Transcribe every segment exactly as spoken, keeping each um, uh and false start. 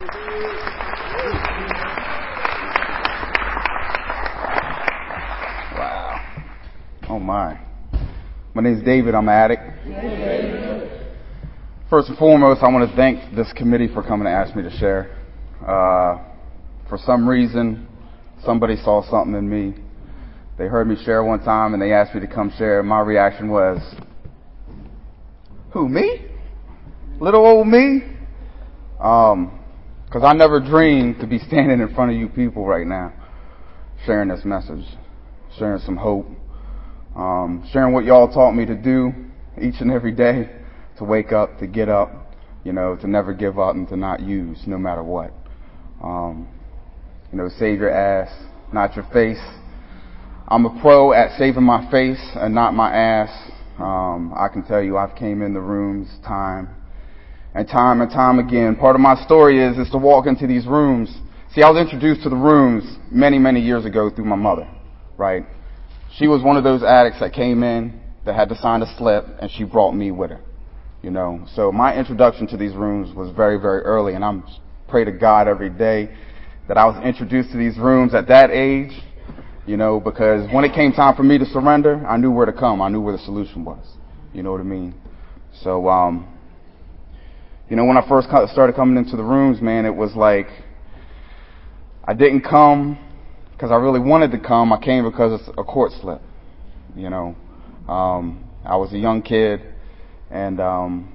Wow. Oh my. My name is David. I'm an addict. First and foremost, I want to thank this committee for coming to ask me to share. Uh, for some reason, somebody saw something in me. They heard me share one time and they asked me to come share. My reaction was, who, me? Little old me? Um, because I never dreamed to be standing in front of you people right now, sharing this message, sharing some hope, um, sharing what y'all taught me to do each and every day, to wake up, to get up, you know, to never give up and to not use no matter what. Um, you know, save your ass, not your face. I'm a pro at saving my face and not my ass. Um, I can tell you I've came in the rooms time and time and time again. Part of my story is, is to walk into these rooms. See, I was introduced to the rooms many, many years ago through my mother, right? She was one of those addicts that came in, that had to sign a slip, and she brought me with her, you know. So my introduction to these rooms was very, very early, and I'm pray to God every day that I was introduced to these rooms at that age, you know, because when it came time for me to surrender, I knew where to come. I knew where the solution was. You know what I mean? So, um, you know, when I first started coming into the rooms, man, it was like I didn't come because I really wanted to come. I came because it's a court slip, you know. Um, I was a young kid, and um,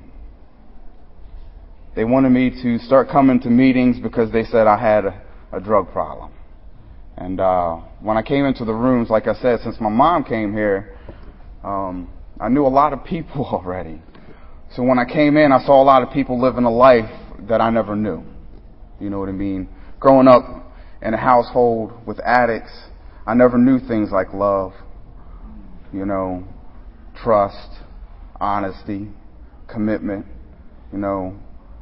they wanted me to start coming to meetings because they said I had a, a drug problem. And uh, when I came into the rooms, like I said, since my mom came here, um, I knew a lot of people already. So when I came in, I saw a lot of people living a life that I never knew. You know what I mean? Growing up in a household with addicts, I never knew things like love, you know, trust, honesty, commitment. You know,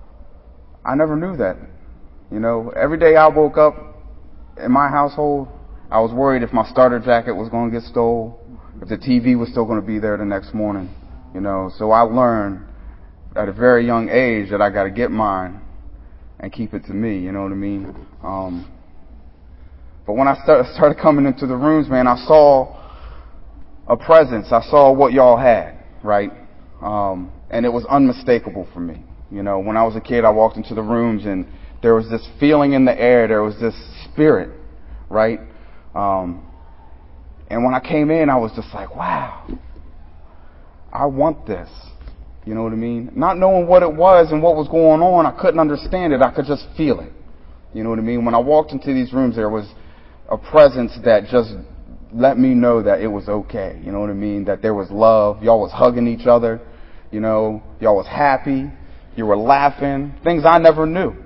I never knew that. You know, every day I woke up in my household, I was worried if my starter jacket was going to get stole, if the T V was still going to be there the next morning, you know. So I learned at a very young age that I got to get mine and keep it to me, you know what I mean? Um, but when I start, started coming into the rooms, man, I saw a presence. I saw what y'all had, right? Um, and it was unmistakable for me. You know, when I was a kid, I walked into the rooms and there was this feeling in the air. There was this spirit, right? Um, and when I came in, I was just like, wow, I want this. You know what I mean? Not knowing what it was and what was going on, I couldn't understand it. I could just feel it. You know what I mean? When I walked into these rooms, there was a presence that just let me know that it was okay. You know what I mean? That there was love. Y'all was hugging each other. You know, y'all was happy. You were laughing. Things I never knew.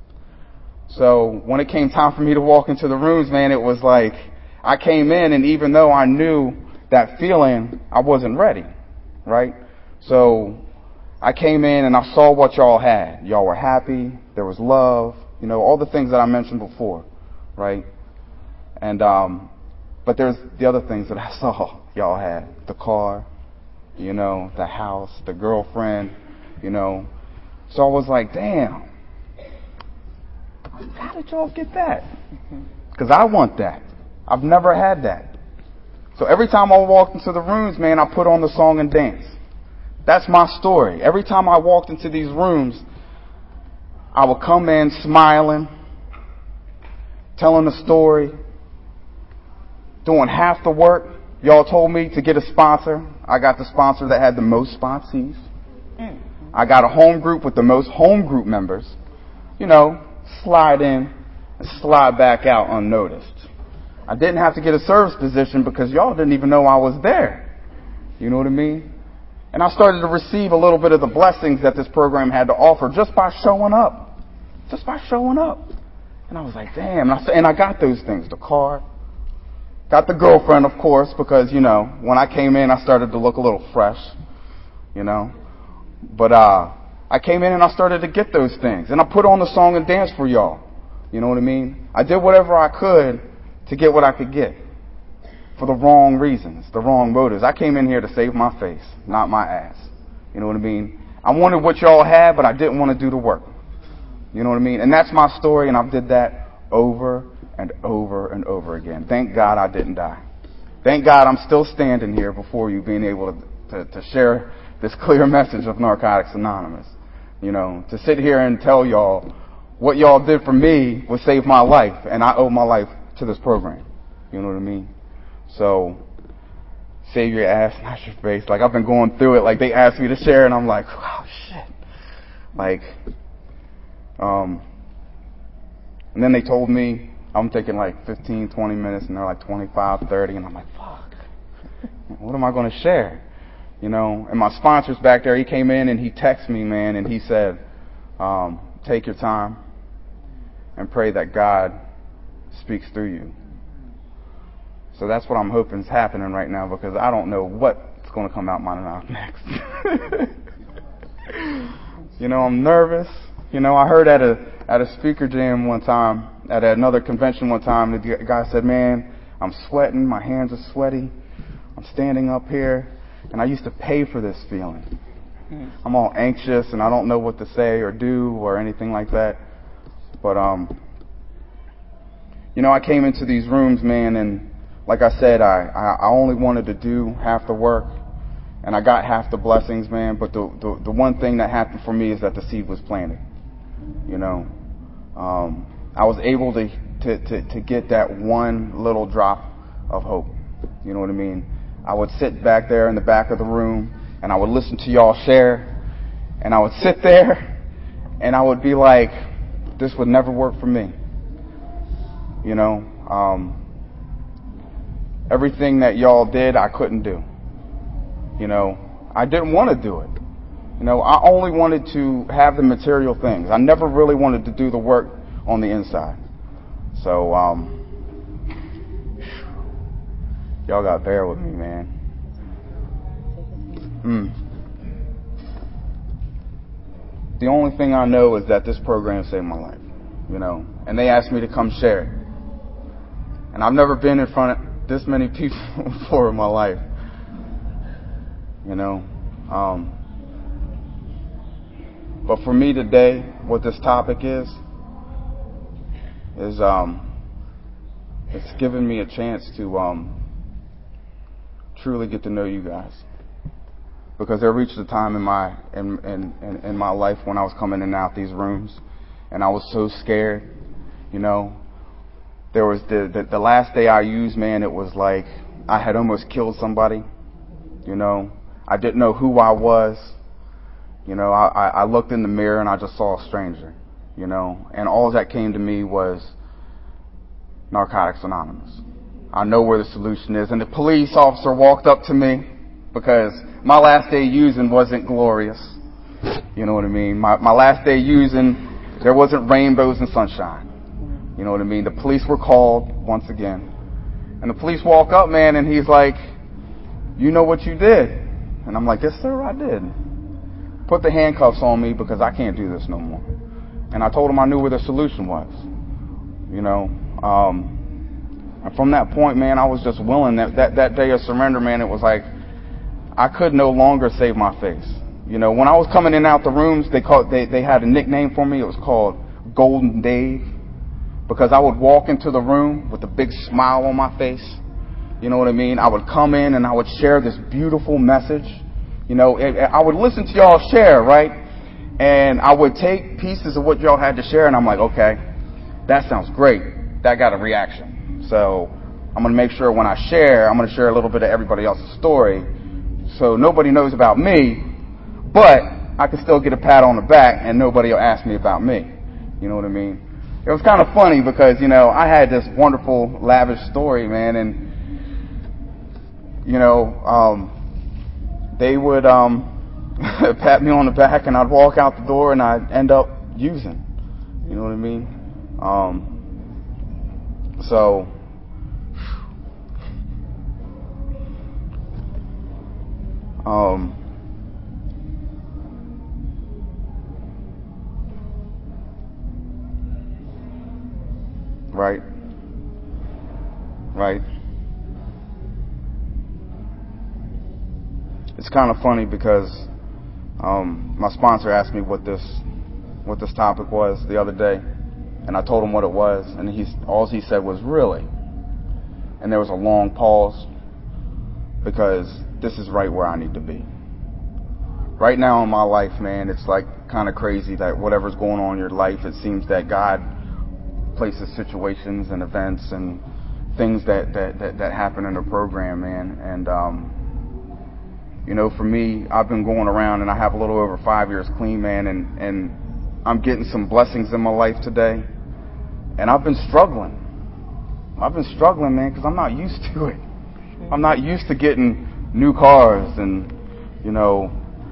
So when it came time for me to walk into the rooms, man, it was like I came in, and even though I knew that feeling, I wasn't ready, right? So I came in and I saw what y'all had. Y'all were happy. There was love. You know, all the things that I mentioned before, right? And um, but there's the other things that I saw y'all had. The car, you know, the house, the girlfriend, you know. So I was like, damn. How did y'all get that? Because I want that. I've never had that. So every time I walked into the rooms, man, I put on the song and dance. That's my story. Every time I walked into these rooms, I would come in smiling, telling a story, doing half the work. Y'all told me to get a sponsor. I got the sponsor that had the most sponsees. I got a home group with the most home group members. You know, slide in and slide back out unnoticed. I didn't have to get a service position because y'all didn't even know I was there. You know what I mean? And I started to receive a little bit of the blessings that this program had to offer just by showing up. Just by showing up. And I was like, damn. And I, and I got those things. The car. Got the girlfriend, of course, because, you know, when I came in, I started to look a little fresh. You know. But uh, I came in and I started to get those things. And I put on the song and dance for y'all. You know what I mean? I did whatever I could to get what I could get. For the wrong reasons, the wrong motives. I came in here to save my face, not my ass. You know what I mean? I wanted what y'all had, but I didn't want to do the work. You know what I mean? And that's my story, and I've did that over and over and over again. Thank God I didn't die. Thank God I'm still standing here before you, being able to, to, to share this clear message of Narcotics Anonymous. You know, to sit here and tell y'all what y'all did for me would save my life, and I owe my life to this program. You know what I mean? So, save your ass, not your face. Like, I've been going through it. Like, they asked me to share, and I'm like, wow, shit. Like, um, and then they told me I'm taking like fifteen, twenty minutes, and they're like twenty-five, thirty, and I'm like, fuck. What am I going to share? You know, and my sponsor's back there. He came in and he texted me, man, and he said, um, take your time and pray that God speaks through you. So that's what I'm hoping is happening right now, because I don't know what's going to come out my mouth next. You know, I'm nervous. You know, I heard at a at a speaker jam one time, at another convention one time, the guy said, man, I'm sweating, my hands are sweaty, I'm standing up here, and I used to pay for this feeling. I'm all anxious, and I don't know what to say or do or anything like that. But, um, you know, I came into these rooms, man, and like I said, I, I only wanted to do half the work, and I got half the blessings, man, but the, the, the one thing that happened for me is that the seed was planted. You know, um, I was able to, to, to, to get that one little drop of hope. You know what I mean? I would sit back there in the back of the room, and I would listen to y'all share, and I would sit there, and I would be like, this would never work for me. You know, um, everything that y'all did, I couldn't do. You know, I didn't want to do it. You know, I only wanted to have the material things. I never really wanted to do the work on the inside. So, um, y'all got to bear with me, man. Mm. The only thing I know is that this program saved my life, you know, and they asked me to come share it. And I've never been in front of this many people before in my life, you know. Um, but for me today, what this topic is, is um, it's given me a chance to um, truly get to know you guys. Because there reached a time in my in, in, in, in my life when I was coming in and out these rooms, and I was so scared, you know. There was the, the, the last day I used, man, it was like I had almost killed somebody, you know. I didn't know who I was. You know, I, I looked in the mirror and I just saw a stranger, you know. And all that came to me was Narcotics Anonymous. I know where the solution is. And the police officer walked up to me because my last day using wasn't glorious. You know what I mean? My, my last day using, there wasn't rainbows and sunshine. You know what I mean? The police were called once again. And the police walk up, man, and he's like, you know what you did? And I'm like, yes, sir, I did. Put the handcuffs on me because I can't do this no more. And I told him I knew where the solution was. You know, um, and from that point, man, I was just willing. That, that, that day of surrender, man, it was like I could no longer save my face. You know, when I was coming in and out the rooms, they called, they, they had a nickname for me. It was called Golden Dave. Because I would walk into the room with a big smile on my face. You know what I mean? I would come in and I would share this beautiful message. You know, I would listen to y'all share, right? And I would take pieces of what y'all had to share, and I'm like, okay, that sounds great. That got a reaction. So I'm going to make sure when I share, I'm going to share a little bit of everybody else's story. So nobody knows about me, but I can still get a pat on the back and nobody will ask me about me. You know what I mean? It was kind of funny because, you know, I had this wonderful, lavish story, man, and, you know, um, they would um, pat me on the back, and I'd walk out the door, and I'd end up using. You know what I mean? Um, so, um, right, right. It's kind of funny because um, my sponsor asked me what this what this topic was the other day, and I told him what it was, and he all he said was, "Really?" And there was a long pause, because this is right where I need to be. Right now in my life, man, it's like kind of crazy that whatever's going on in your life, it seems that God places situations and events and things that that that, that happen in the program, man. And um you know, for me, I've been going around and I have a little over five years clean, man, and and I'm getting some blessings in my life today, and I've been struggling. I've been struggling, man, because I'm not used to it. I'm not used to getting new cars and, you know,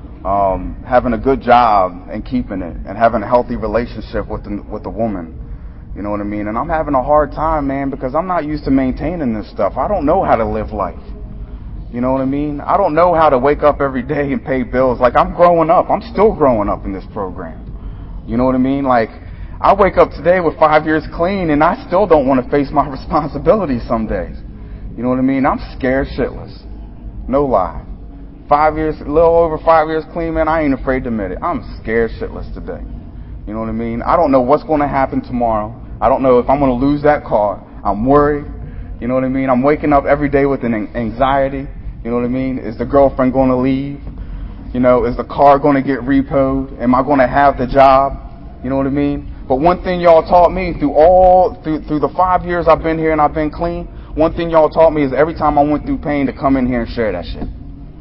um, having a good job and keeping it, and having a healthy relationship with the, with a woman. You know what I mean? And I'm having a hard time, man, because I'm not used to maintaining this stuff. I don't know how to live life. You know what I mean? I don't know how to wake up every day and pay bills. Like, I'm growing up. I'm still growing up in this program. You know what I mean? Like, I wake up today with five years clean, and I still don't want to face my responsibilities some days. You know what I mean? I'm scared shitless. No lie. Five years, a little over five years clean, man, I ain't afraid to admit it. I'm scared shitless today. You know what I mean? I don't know what's going to happen tomorrow. I don't know if I'm going to lose that car. I'm worried. You know what I mean? I'm waking up every day with an anxiety. You know what I mean? Is the girlfriend going to leave? You know, is the car going to get repoed? Am I going to have the job? You know what I mean? But one thing y'all taught me through all, through, through the five years I've been here and I've been clean, one thing y'all taught me is every time I went through pain to come in here and share that shit.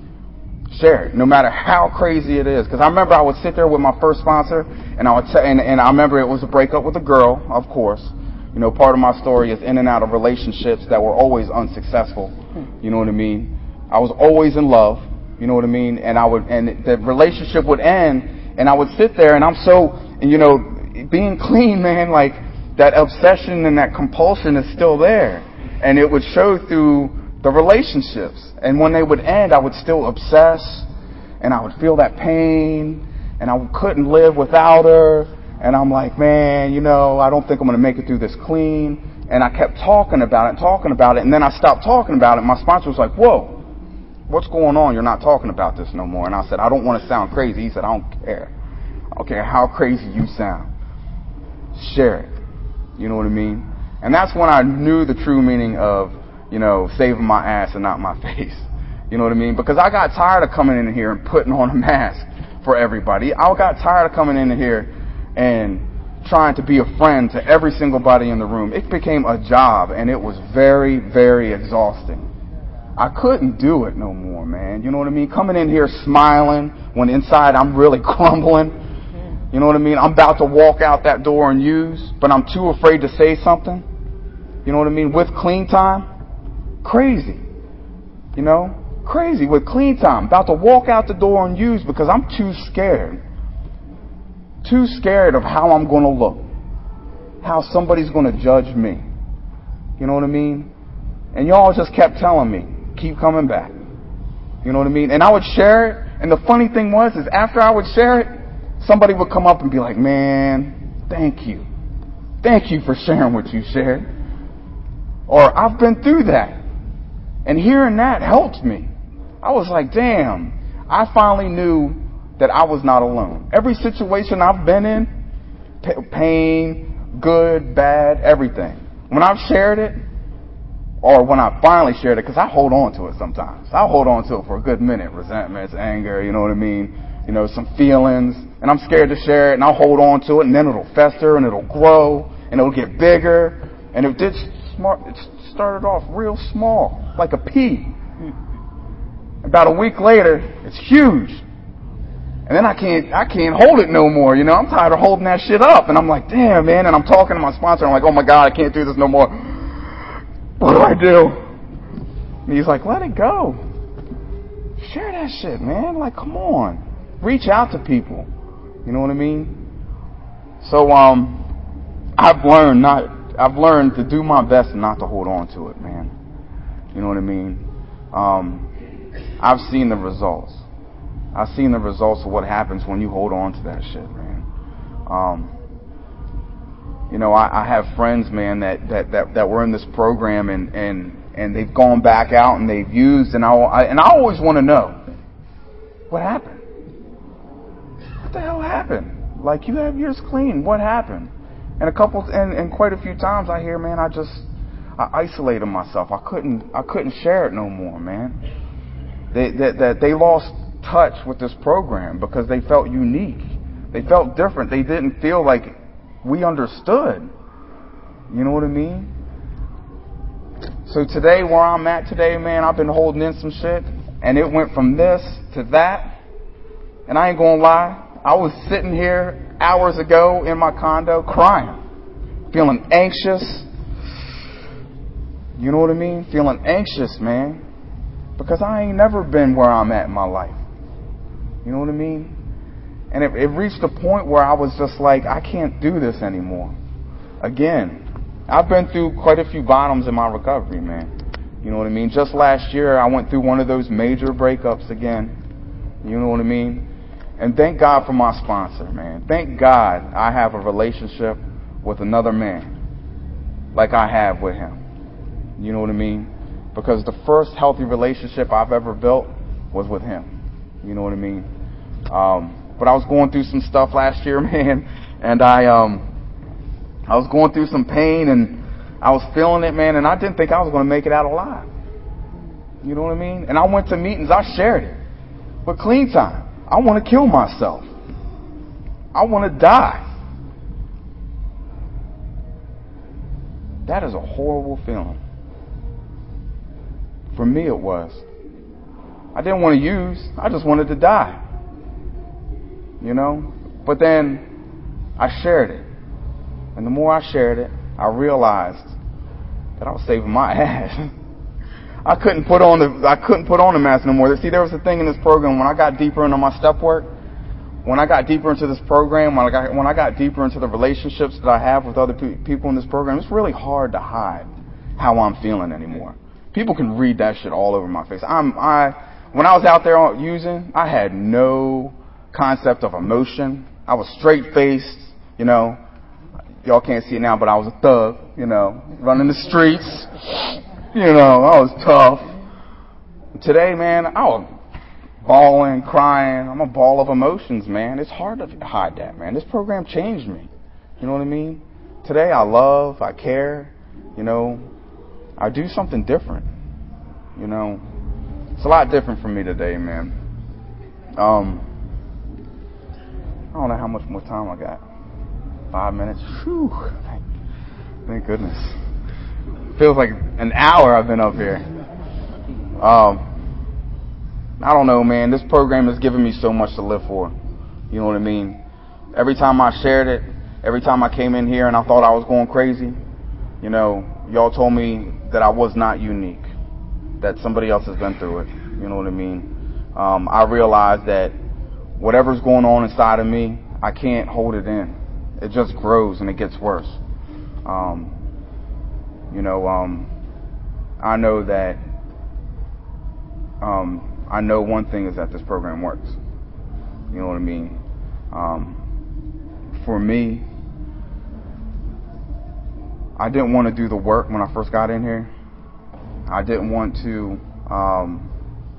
Share it, no matter how crazy it is. Because I remember I would sit there with my first sponsor, and I would t- and, and I remember it was a breakup with a girl, of course. You know, part of my story is in and out of relationships that were always unsuccessful. You know what I mean? I was always in love. You know what I mean? And I would, and the relationship would end, and I would sit there, and I'm so, and you know, being clean, man, like that obsession and that compulsion is still there, and it would show through the relationships. And when they would end, I would still obsess, and I would feel that pain, and I couldn't live without her. And I'm like, man, you know, I don't think I'm going to make it through this clean. And I kept talking about it, talking about it, and then I stopped talking about it. My sponsor was like, whoa, what's going on? You're not talking about this no more. And I said, I don't want to sound crazy. He said, I don't care. I don't care how crazy you sound. Share it. You know what I mean? And that's when I knew the true meaning of, you know, saving my ass and not my face. You know what I mean? Because I got tired of coming in here and putting on a mask for everybody. I got tired of coming in here and trying to be a friend to every single body in the room. It became a job, and it was very, very exhausting. I couldn't do it no more, man. You know what I mean? Coming in here smiling when inside I'm really crumbling. You know what I mean? I'm about to walk out that door and use, but I'm too afraid to say something. You know what I mean? With clean time. Crazy. You know? Crazy with clean time. About to walk out the door and use because I'm too scared. Too scared of how I'm going to look. How somebody's going to judge me. You know what I mean? And y'all just kept telling me, keep coming back. You know what I mean? And I would share it. And the funny thing was, is after I would share it, somebody would come up and be like, man, thank you. Thank you for sharing what you shared. Or I've been through that. And hearing that helped me. I was like, damn, I finally knew that I was not alone. Every situation I've been in, pain, good, bad, everything. When I've shared it, or when I finally shared it, because I hold on to it sometimes. I'll hold on to it for a good minute. Resentments, anger, you know what I mean? You know, some feelings. And I'm scared to share it, and I'll hold on to it, and then it'll fester, and it'll grow, and it'll get bigger. And it did smart, it started off real small, like a pea. About a week later, it's huge. And then I can't, I can't hold it no more. You know, I'm tired of holding that shit up. And I'm like, damn, man. And I'm talking to my sponsor. I'm like, oh my God, I can't do this no more. What do I do? And he's like, let it go. Share that shit, man. Like, come on. Reach out to people. You know what I mean? So, um, I've learned not, I've learned to do my best not to hold on to it, man. You know what I mean? Um, I've seen the results. I've seen the results of what happens when you hold on to that shit, man. Um, you know, I, I have friends, man, that, that, that, that were in this program and, and, and they've gone back out and they've used, and I, I and I always want to know what happened. What the hell happened? Like, you have yours clean. What happened? And a couple, and, and quite a few times I hear, man, I just, I isolated myself. I couldn't, I couldn't share it no more, man. They, that, that they lost touch with this program because they felt unique. They felt different. They didn't feel like we understood. You know what I mean? So today, where I'm at today, man, I've been holding in some shit, and it went from this to that. And I ain't gonna lie, I was sitting here hours ago in my condo crying, feeling anxious. You know what I mean? Feeling anxious, man, because I ain't never been where I'm at in my life. You know what I mean? And it, it reached a point where I was just like, I can't do this anymore. Again, I've been through quite a few bottoms in my recovery, man. You know what I mean? Just last year, I went through one of those major breakups again. You know what I mean? And thank God for my sponsor, man. Thank God I have a relationship with another man like I have with him. You know what I mean? Because the first healthy relationship I've ever built was with him. You know what I mean? Um, but I was going through some stuff last year, man, and I um, I was going through some pain, and I was feeling it, man, and I didn't think I was going to make it out alive. You know what I mean? And I went to meetings, I shared it. But clean time, I want to kill myself. I want to die. That is a horrible feeling. For me, it was. I didn't want to use. I just wanted to die. You know? But then I shared it. And the more I shared it, I realized that I was saving my ass. I couldn't put on the I couldn't put on the mask no more. See, there was a thing in this program when I got deeper into my step work, when I got deeper into this program, when I got when I got deeper into the relationships that I have with other pe- people in this program, it's really hard to hide how I'm feeling anymore. People can read that shit all over my face. I'm I when I was out there using, I had no concept of emotion. I was straight faced, you know. Y'all can't see it now, but I was a thug, you know, running the streets. You know, I was tough. Today, man, I was bawling, crying. I'm a ball of emotions, man. It's hard to hide that, man. This program changed me. You know what I mean? Today, I love, I care. You know, I do something different. You know, it's a lot different for me today, man. Um, I don't know how much more time I got. Five minutes. Whew. Thank, thank goodness. Feels like an hour I've been up here. Um, I don't know, man. This program has given me so much to live for. You know what I mean? Every time I shared it, every time I came in here and I thought I was going crazy, you know, y'all told me that I was not unique, that somebody else has been through it. You know what I mean? Um, I realized that whatever's going on inside of me, I can't hold it in. It just grows and it gets worse. Um, you know, um, I know that, um, I know one thing is that this program works. You know what I mean? Um, for me, I didn't want to do the work when I first got in here. I didn't want to, um,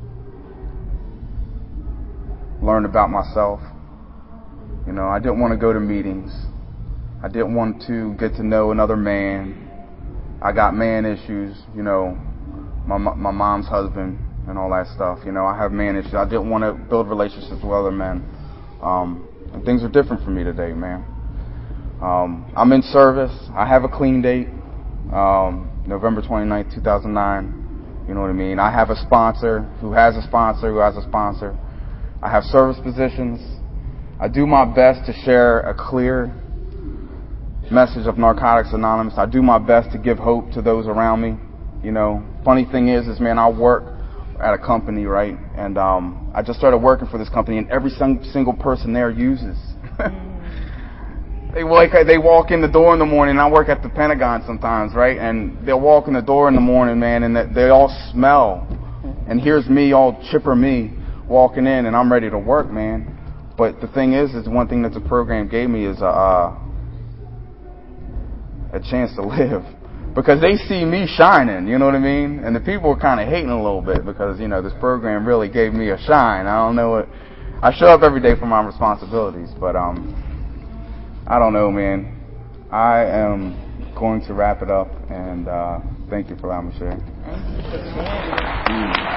learn about myself. You know, I didn't want to go to meetings. I didn't want to get to know another man. I got man issues, you know, my my mom's husband and all that stuff. You know, I have man issues. I didn't want to build relationships with other men. Um, and things are different for me today, man. Um, I'm in service. I have a clean date, um, November twenty-ninth, two thousand nine. You know what I mean? I have a sponsor who has a sponsor who has a sponsor. I have service positions. I do my best to share a clear message of Narcotics Anonymous. I do my best to give hope to those around me. You know, funny thing is, is man, I work at a company, right? And um, I just started working for this company, and every single person there uses. they like they walk in the door in the morning. I work at the Pentagon sometimes, right? And they'll walk in the door in the morning, man, and they all smell. And here's me, all chipper me, walking in, and I'm ready to work, man. But the thing is, is one thing that the program gave me is a. Uh, a chance to live, because they see me shining, you know what I mean? And the people are kind of hating a little bit because, you know, this program really gave me a shine. I don't know what, I show up every day for my responsibilities, but, um, I don't know, man. I am going to wrap it up, and uh, thank you for allowing me to share.